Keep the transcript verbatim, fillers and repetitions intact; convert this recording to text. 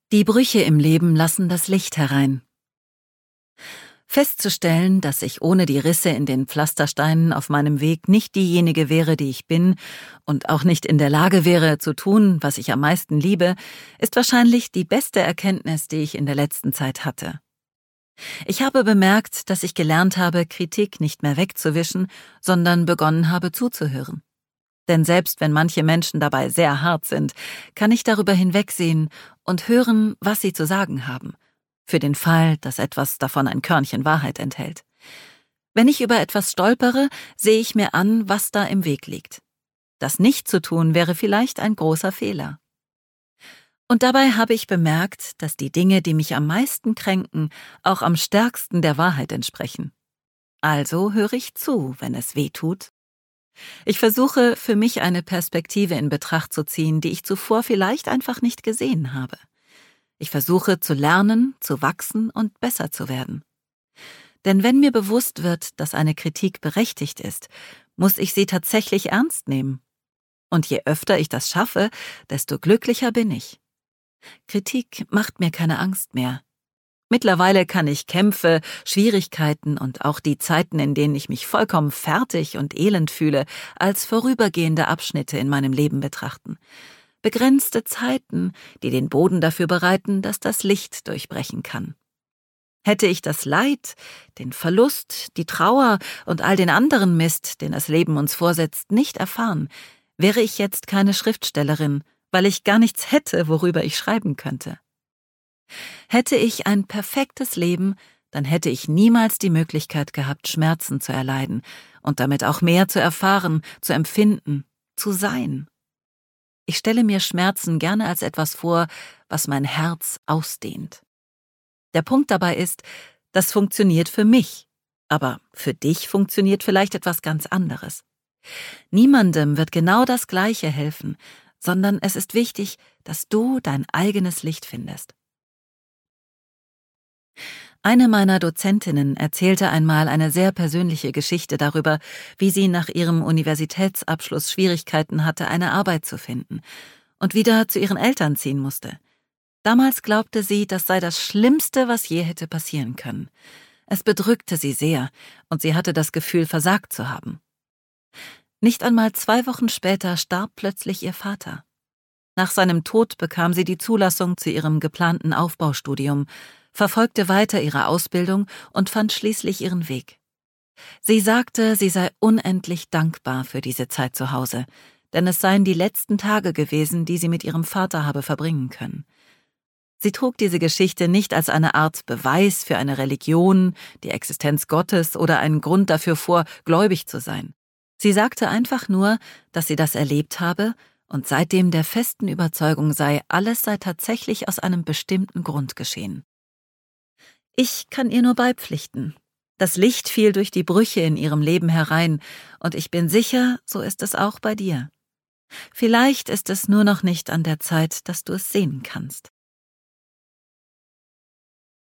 Die Brüche im Leben lassen das Licht herein. Festzustellen, dass ich ohne die Risse in den Pflastersteinen auf meinem Weg nicht diejenige wäre, die ich bin, und auch nicht in der Lage wäre, zu tun, was ich am meisten liebe, ist wahrscheinlich die beste Erkenntnis, die ich in der letzten Zeit hatte. Ich habe bemerkt, dass ich gelernt habe, Kritik nicht mehr wegzuwischen, sondern begonnen habe zuzuhören. Denn selbst wenn manche Menschen dabei sehr hart sind, kann ich darüber hinwegsehen und hören, was sie zu sagen haben, für den Fall, dass etwas davon ein Körnchen Wahrheit enthält. Wenn ich über etwas stolpere, sehe ich mir an, was da im Weg liegt. Das nicht zu tun wäre vielleicht ein großer Fehler. Und dabei habe ich bemerkt, dass die Dinge, die mich am meisten kränken, auch am stärksten der Wahrheit entsprechen. Also höre ich zu, wenn es weh tut. Ich versuche, für mich eine Perspektive in Betracht zu ziehen, die ich zuvor vielleicht einfach nicht gesehen habe. Ich versuche zu lernen, zu wachsen und besser zu werden. Denn wenn mir bewusst wird, dass eine Kritik berechtigt ist, muss ich sie tatsächlich ernst nehmen. Und je öfter ich das schaffe, desto glücklicher bin ich. Kritik macht mir keine Angst mehr. Mittlerweile kann ich Kämpfe, Schwierigkeiten und auch die Zeiten, in denen ich mich vollkommen fertig und elend fühle, als vorübergehende Abschnitte in meinem Leben betrachten. Begrenzte Zeiten, die den Boden dafür bereiten, dass das Licht durchbrechen kann. Hätte ich das Leid, den Verlust, die Trauer und all den anderen Mist, den das Leben uns vorsetzt, nicht erfahren, wäre ich jetzt keine Schriftstellerin, weil ich gar nichts hätte, worüber ich schreiben könnte. Hätte ich ein perfektes Leben, dann hätte ich niemals die Möglichkeit gehabt, Schmerzen zu erleiden und damit auch mehr zu erfahren, zu empfinden, zu sein. Ich stelle mir Schmerzen gerne als etwas vor, was mein Herz ausdehnt. Der Punkt dabei ist, das funktioniert für mich, aber für dich funktioniert vielleicht etwas ganz anderes. Niemandem wird genau das Gleiche helfen, sondern es ist wichtig, dass du dein eigenes Licht findest. Eine meiner Dozentinnen erzählte einmal eine sehr persönliche Geschichte darüber, wie sie nach ihrem Universitätsabschluss Schwierigkeiten hatte, eine Arbeit zu finden und wieder zu ihren Eltern ziehen musste. Damals glaubte sie, das sei das Schlimmste, was je hätte passieren können. Es bedrückte sie sehr und sie hatte das Gefühl, versagt zu haben. Nicht einmal zwei Wochen später starb plötzlich ihr Vater. Nach seinem Tod bekam sie die Zulassung zu ihrem geplanten Aufbaustudium, verfolgte weiter ihre Ausbildung und fand schließlich ihren Weg. Sie sagte, sie sei unendlich dankbar für diese Zeit zu Hause, denn es seien die letzten Tage gewesen, die sie mit ihrem Vater habe verbringen können. Sie trug diese Geschichte nicht als eine Art Beweis für eine Religion, die Existenz Gottes oder einen Grund dafür vor, gläubig zu sein. Sie sagte einfach nur, dass sie das erlebt habe und seitdem der festen Überzeugung sei, alles sei tatsächlich aus einem bestimmten Grund geschehen. Ich kann ihr nur beipflichten. Das Licht fiel durch die Brüche in ihrem Leben herein, und ich bin sicher, so ist es auch bei dir. Vielleicht ist es nur noch nicht an der Zeit, dass du es sehen kannst.